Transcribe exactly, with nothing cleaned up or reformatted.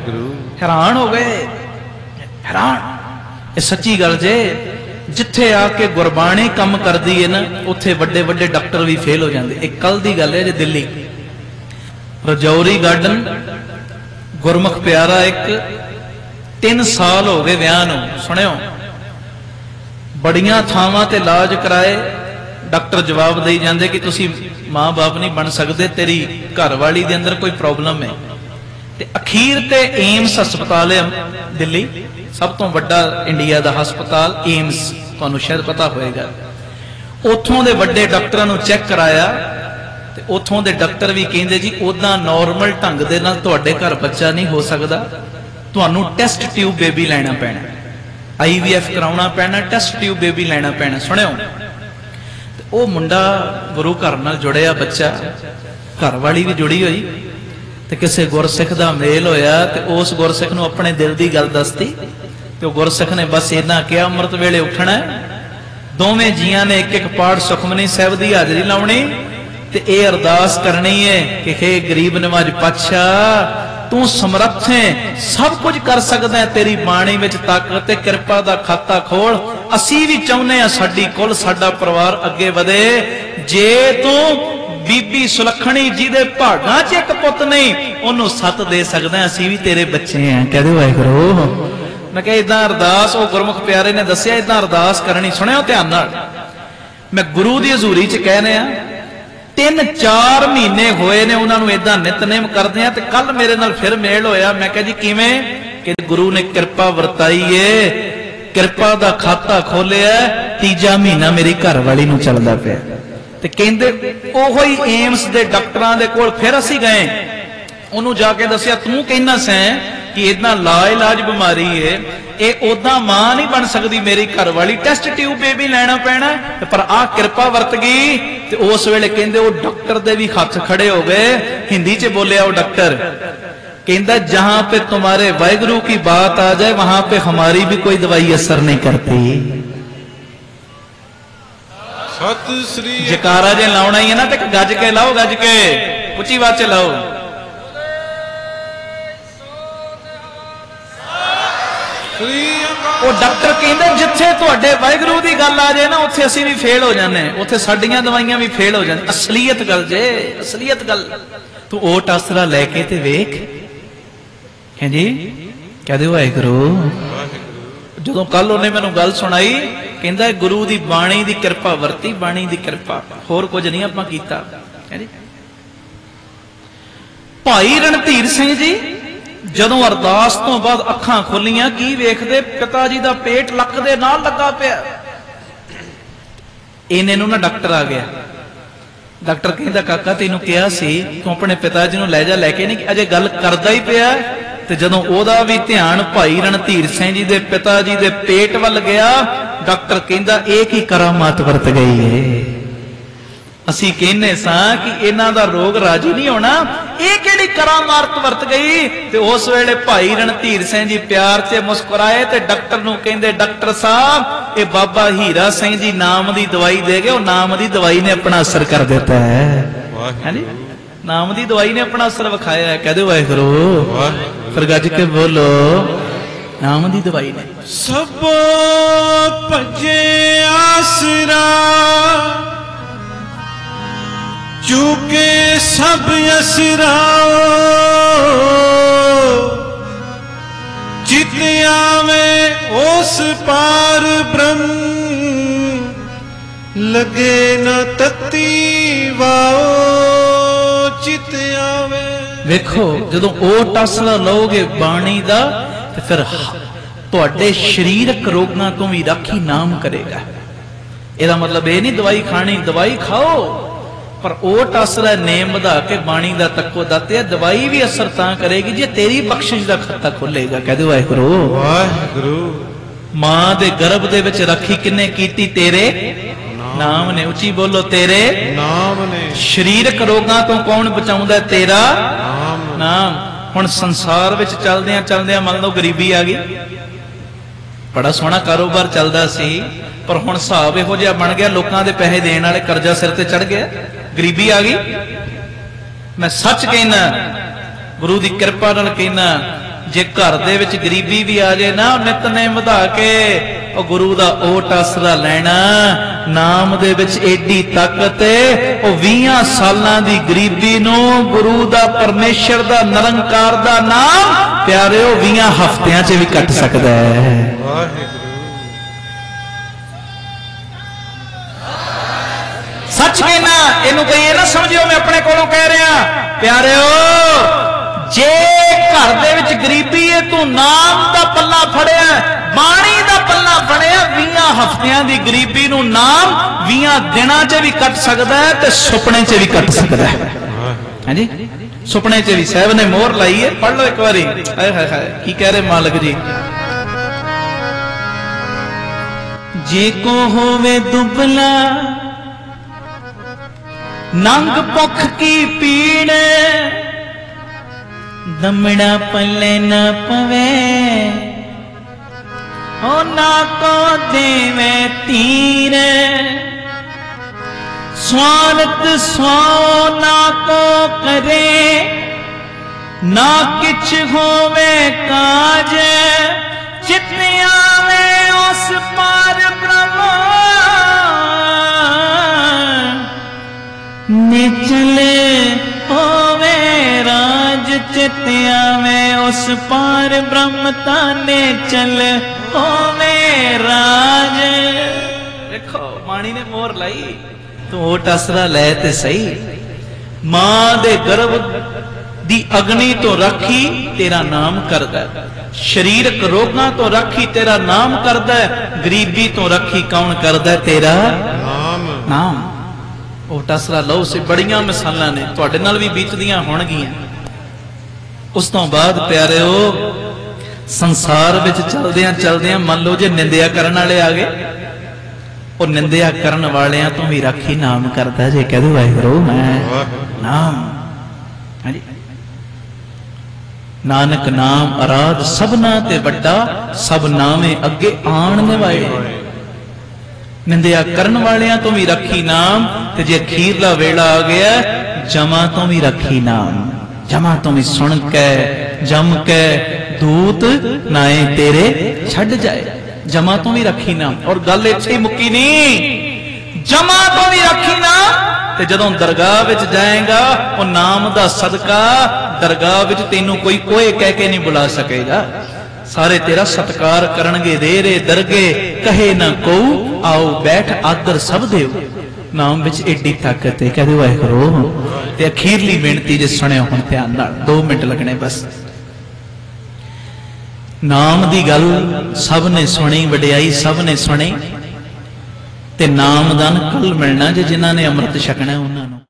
वाहिगुरु। हैरान हो गए, हैरान। ये सच्ची गल जे, जिथे आके गुरबाणी कम करदी है ना, उत्थे वड्डे वड्डे डॉक्टर भी फेल हो जाते। एक कल दी गल है जे, दिल्ली रजौरी गार्डन गुरमुख प्यारा एक तीन साल हो गए विआह नूं, सुनियो, बड़ियां थावां ते इलाज कराए, डॉक्टर जवाब दई जांदे कि तुसी मां बाप नहीं बन सकते, तेरी घर वाली दे अंदर कोई प्रॉब्लम है। ते अखीर ते एम्स हस्पताल है दिल्ली, सब तो वड्डा इंडिया दा हस्पताल एम्स, तुहानूं शायद पता होएगा। उत्थों दे वड्डे डॉक्टरां नूं चैक कराया ते उत्थों दे डॉक्टर भी कहिंदे जी उदां नॉर्मल ढंग दे नाल तुहाडे घर बच्चा नहीं हो सकदा, तुहानूं टेस्ट ट्यूब बेबी लैना पैना, आई वी एफ कराउणा पैना, टेस्ट ट्यूब बेबी लैना पैना। सुनियो, वो मुंडा गुरु घर नाल जुड़िया बच्चा, घर वाली भी जुड़ी हुई, ते किसी गुरसिख दा मेल होया ते उस गुरसिख नूं अपने दिल दी गल दसती ते गुरसिख ने बस इन्ना कहा, अमृत वेले उठना है, दोवें जियां ने एक एक पाठ सुखमनी साहिब दी हाजरी लाउणी ते ये अरदास करनी है कि हे गरीब नवाज पातशाह, तू समर्थ है, सब कुछ कर सकदा है, तेरी बाणी विच ताकत ते किरपा दा खाता खोल, असी भी चाहुंदे हां साडी कुल साडा परिवार अगे वधे, जे तू बीबी सुलखणी जी दे भागां च एक पुत नहीं ओनू सत दे सकदा, असी भी तेरे बच्चे हैं। कह दे वाहिगुरू। मैं कहा इदां अरदास वो गुरमुख प्यारे ने दसिया, इदां अरदास करनी। सुनियो ध्यान नाल, मैं गुरु दी हजूरी च कह रहा, तीन चार महीने होए ने उन्होंने इदा नितनेम करदे आ, ते कल मेरे नाल फिर मेल होया। मैं कहा जी किवें? कि गुरु ने कृपा वरताई है, कृपा दा खाता खोलिया, तीजा महीना मेरी घर वाली नूं चलदा पिया। ते कहंदे ओहो ही एम्स दे डॉक्टरां दे कोल फिर असीं गए, उन्होंने जाके दसिया तू कहना सैं कि इतना ला इलाज बीमारी है, ये उदा मां नहीं बन सकती मेरी घर वाली, टेस्ट ट्यूब बेबी लैना पैना, पर आ कृपा वरत गई। ते उस वेले कहंदे वो डॉक्टर दे भी हथ खड़े हो गए, हिंदी च बोलिया वो डॉक्टर, कहंदा जहां पे तुम्हारे वाहिगुरु की बात आ जाए वहां पे हमारी भी कोई दवाई असर नहीं करती। सत श्री जकारा जे लाउना ही है ना, ते गज के लाओ, गज के उच्ची बात च लाओ। वो डॉक्टर कहते जिथे तुहाडे वाहिगुरू की गल आ जाए ना, उत्थे असीं भी फेल हो जाने, उत्थे साडियां दवाइयां भी फेल हो जाने। असलीयत गल जे, असलीयत गल। तू ओट आसरा लैके ते वेख, है जी, कह दे वाहिगुरू। जदों कल उन्हें मैनूं गल सुनाई, कहंदा गुरु दी बाणी दी किरपा वरती, बाणी दी किरपा, होर कुछ नहीं आपां कीता। है जी। भाई रणधीर सिंह जी जदों अरदास तो बाद अखां खोलियां, की वेखदे पिता जी दा पेट लक दे नाल लगा पिया। इन्ने नूं ना डॉक्टर आ गया, डॉक्टर कहंदा काका तैनूं कहा सी तूं अपने पिता जी नूं लै जा, लैके नहीं, अजे गल करदा ही पिया। ते जदों ओदा भी ध्यान भाई रणधीर सिंह जी दे पिता जी दे पेट वल गया, डॉक्टर कहंदा इह की करामात वरत गई है। असी कहने सां कि इन्हां दा रोग राजी नहीं होना, ये किहड़ी करामात वरत गई। ते उस वेले भाई रणधीर सिंह जी प्यार से मुस्कुराए ते डॉक्टर नूं कहंदे डॉक्टर साहब ये बाबा हीरा सिंह जी नाम दी दवाई दे गए, नाम दी दवाई ने अपना असर कर देता है। है नी, नाम दी दवाई ने अपना असर विखाया है। कह दो वाहिगुरू, फिर गज के बोलो, नाम दी दवाई ने। सब भजे आसरा चूके सब असराओ, चित आवे उस पार ब्रह्म लगे न तती वाओ, चित आवे। वेखो जदों ओट आसरा लोगे बाणी दा, ते फिर तुहाडे शरीरक रोगां तो भी राखी नाम करेगा। ਇਹਦਾ मतलब ये नहीं दवाई खानी, दवाई खाओ, पर ओट आसरा नेम वधा के बाणी दा तको दाते, दवाई भी असर तां करेगी जे तेरी बख्शिश दा खाता खुलेगा। कह दो वाहिगुरू, वाहिगुरू। मां दे गर्भ दे विच राखी किन्ने कीती? तेरे नाम ने। उची बोलो, तेरे नाम ने। शरीरक रोगां तो कौन बचाउंदा? तेरा नाम। नाम। हुण संसार विच चलदियां चलदियां मान लो गरीबी आ गई, बड़ा सोहना कारोबार चलदा सी, पर हुण हिसाब इहो जिहा बन गया, लोकां दे पैसे देण वाले कर्जा सिर ते चढ़ गया, गरीबी आ गई। मैं सच कहना ਗੁਰੂ ਦੀ ਕਿਰਪਾ ਨਾਲ ਕਹਿਣਾ ਜੇ ਘਰ ਦੇ ਵਿੱਚ ਗਰੀਬੀ ਵੀ ਆ ਜਾਏ ਨਾ ਨਿਤਨੇਮ ਵਧਾ ਕੇ ਉਹ ਗੁਰੂ ਦਾ ਓਟ ਆਸਰਾ ਲੈਣਾ। ਨਾਮ ਦੇ ਵਿੱਚ ਏਡੀ ਤਾਕਤ ਹੈ, ਉਹ ਵੀਹਾਂ ਸਾਲਾਂ ਦੀ ਗਰੀਬੀ ਨੂੰ ਗੁਰੂ ਦਾ ਪਰਮੇਸ਼ਰ ਦਾ ਨਿਰੰਕਾਰ ਦਾ ਨਾਮ ਪਿਆਰਿਓ ਵੀਹਾਂ ਹਫ਼ਤਿਆਂ 'ਚ ਵੀ ਕੱਟ ਸਕਦਾ ਹੈ। ਸੱਚ ਕਹਿਣਾ, ਇਹਨੂੰ ਕੋਈ ਇਹ ਨਾ ਸਮਝਿਓ ਮੈਂ ਆਪਣੇ ਕੋਲੋਂ ਕਹਿ ਰਿਹਾ। ਪਿਆਰਿਓ ਜੇ ਘਰ ਦੇ ਵਿੱਚ ਗਰੀਬੀ ਹੈ, ਤੂੰ ਨਾਮ ਦਾ ਪੱਲਾ ਫੜਿਆ, ਬਾਣੀ ਦਾ ਪੱਲਾ ਫੜਿਆ, ਵੀਹਾਂ ਹਫ਼ਤਿਆਂ ਦੀ ਗਰੀਬੀ ਨੂੰ ਨਾਮ ਵੀਹਾਂ ਦਿਨਾਂ 'ਚ ਵੀ ਕੱਟ ਸਕਦਾ ਹੈ ਤੇ ਸੁਪਨੇ 'ਚ ਵੀ ਕੱਟ ਸਕਦਾ ਹੈ। ਹਾਂਜੀ, ਸੁਪਨੇ 'ਚ ਵੀ ਸਾਹਿਬ ਨੇ ਮੋਹਰ ਲਾਈ ਹੈ। ਪੜ੍ਹ ਲਓ ਇੱਕ ਵਾਰੀ। ਹਾਏ ਹਾਏ ਹਾਏ, ਕੀ ਕਹਿ ਰਹੇ ਮਾਲਕ ਜੀ। ਜੇ ਕੋ ਹੋਵੇ ਦੁਬਲਾ ਨੰਗ ਭੁੱਖ ਕੀ ਪੀੜ, ਦਮੜਾ ਪੱਲੇ ਨਾ ਪਵੇ, ਉਹ ਨਾ ਕੋ ਦੇਵੇ ਤੀਰ, ਸਵਾਲਤ ਸੋ ਨਾ ਕੋ ਕਰੇ, ਨਾ ਕਿਛ ਹੋਵੇ ਕਾਜ, ਚਿਤ ਆਵੇ ਉਸ ਪਾਰ ਬ੍ਰਹਮ, ਨਿਚਲੇ ਹੋਵੇ ਰਾਜ, ਚਿਤ ਆਵੇ ਉਸ ਪਾਰ ਬ੍ਰਹਮ, ਤਾਨੇ ਚਲ ਹੋਵੇ ਰਾਜ। ਦੇਖੋ ਬਾਣੀ ਨੇ ਮੋਹਰ ਲਾਈ, ਤੂੰ ਓਟ ਆਸਰਾ ਲੈ ਤੇ ਸਹੀ। ਮਾਂ ਦੇ ਗਰਭ ਦੀ ਅਗਨੀ ਤੋਂ ਰਾਖੀ ਤੇਰਾ ਨਾਮ ਕਰਦਾ, ਸਰੀਰਕ ਰੋਗਾਂ ਤੋਂ ਰਾਖੀ ਤੇਰਾ ਨਾਮ ਕਰਦਾ, ਗਰੀਬੀ ਤੋਂ ਰਾਖੀ ਕੌਣ ਕਰਦਾ? ਤੇਰਾ ਨਾਮ। ਨਾਮ ਓਟ ਆਸਰਾ ਲਓ। ਸੇ ਬੜੀਆਂ ਮਿਸਾਲਾਂ ਨੇ, ਤੁਹਾਡੇ ਨਾਲ ਵੀ ਬੀਤਦੀਆਂ ਹੋਣਗੀਆਂ। ਉਸ ਤੋਂ ਬਾਅਦ ਪਿਆਰਿਓ ਸੰਸਾਰ ਵਿੱਚ ਚਲਦਿਆਂ ਚਲਦਿਆਂ ਮੰਨ ਲਓ ਜੇ ਨਿੰਦਿਆ ਕਰਨ ਵਾਲੇ ਆ ਗਏ, ਉਹ ਨਿੰਦਿਆ ਕਰਨ ਵਾਲਿਆਂ ਤੋਂ ਵੀ ਰਾਖੀ ਨਾਮ ਕਰਦਾ। ਜੇ ਕਹਿ ਦੋ ਵਾਹਿਗੁਰੂ ਮੈਂ ਨਾਮ। ਹਾਂਜੀ, ਨਾਨਕ ਨਾਮ ਅਰਾਧ ਸਭਨਾ ਤੇ ਵੱਡਾ, ਸਭ ਨਾਵੇਂ ਅੱਗੇ ਆਣ ਨਿਵਾਏ। ਨਿੰਦਿਆ ਕਰਨ ਵਾਲਿਆਂ ਤੋਂ ਵੀ ਰੱਖੀ ਨਾਮ, ਤੇ ਜੇ ਅਖੀਰਲਾ ਵੇਲਾ ਆ ਗਿਆ ਜਮਾਂ ਤੋਂ ਵੀ ਰੱਖੀ ਨਾਮ। ਜਮਾਂ ਤੋਂ ਵੀ ਸੁਣ ਕੇ ਜਮ ਕੇ ਦੂਤ ਨਾਏ ਤੇਰੇ ਛੱਡ ਜਾਏ, ਜਮਾਂ ਤੋਂ ਵੀ ਰੱਖੀ ਨਾਮ। ਔਰ ਗੱਲ ਇੱਥੇ ਹੀ ਮੁੱਕੀ ਨਹੀਂ, ਜਮਾਂ ਤੋਂ ਵੀ ਰੱਖੀ ਨਾਮ। ਤੇ ਜਦੋਂ ਦਰਗਾਹ ਵਿੱਚ ਜਾਏਗਾ ਉਹ ਨਾਮ ਦਾ ਸਦਕਾ ਦਰਗਾਹ ਵਿੱਚ ਤੈਨੂੰ ਕੋਈ ਓਏ ਕਹਿ ਕੇ ਨਹੀਂ ਬੁਲਾ ਸਕੇਗਾ। ਸਾਰੇ ਤੇਰਾ ਸਤਕਾਰ ਕਰਨਗੇ। ਦੇਰੇ ਦਰਗੇ ਕਹੇ ਨਾ ਕੋ, ਆਓ ਬੈਠ ਆਦਰ ਸਭ ਦਿਓ। ਨਾਮ ਵਿੱਚ ਏਡੀ ਤਾਕਤ ਹੈ। ਕਹਦੇ ਵਾਹਿਗੁਰੂ। ਤੇ ਅਖੀਰਲੀ ਬੇਨਤੀ ਜੇ ਸੁਣਿਓ ਹੁਣ ਧਿਆਨ ਨਾਲ, ਦੋ ਮਿੰਟ ਲੱਗਣੇ ਬਸ। ਨਾਮ ਦੀ ਗੱਲ ਸਭ ਨੇ ਸੁਣੀ, ਵਡਿਆਈ ਸਭ ਨੇ ਸੁਣੀ, ਤੇ ਨਾਮਦਾਨ ਕੱਲ ਮਿਲਣਾ ਜੇ ਜਿਨ੍ਹਾਂ ਨੇ ਅੰਮ੍ਰਿਤ ਛਕਣਾ ਉਹਨਾਂ ਨੂੰ।